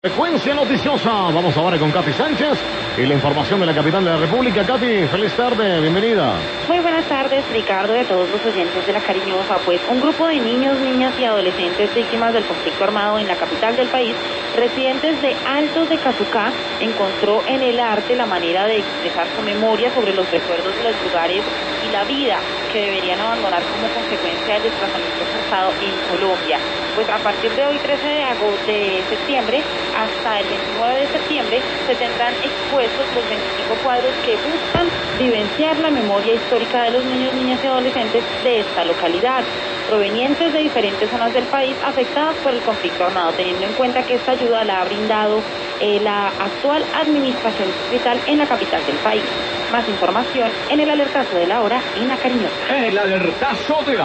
Frecuencia noticiosa, vamos ahora con Katy Sánchez y la información de la capital de la República. Katy, feliz tarde, bienvenida. Muy buenas tardes, Ricardo, y a todos los oyentes de La Cariñosa. Pues un grupo de niños, niñas y adolescentes víctimas del conflicto armado en la capital del país, residentes de Altos de Casucá, encontró en el arte la manera de expresar su memoria sobre los recuerdos de los lugares y la vida que deberían abandonar como consecuencia del desplazamiento forzado en Colombia. Pues a partir de hoy, 13 de septiembre, hasta el 29 de septiembre, se tendrán expuestos los 25 cuadros que buscan vivenciar la memoria histórica de los niños, niñas y adolescentes de esta localidad, provenientes de diferentes zonas del país afectadas por el conflicto armado, teniendo en cuenta que esta ayuda la ha brindado la actual administración distrital en la capital del país. Más información en el alertazo de la hora en La Cariñosa. El alertazo de la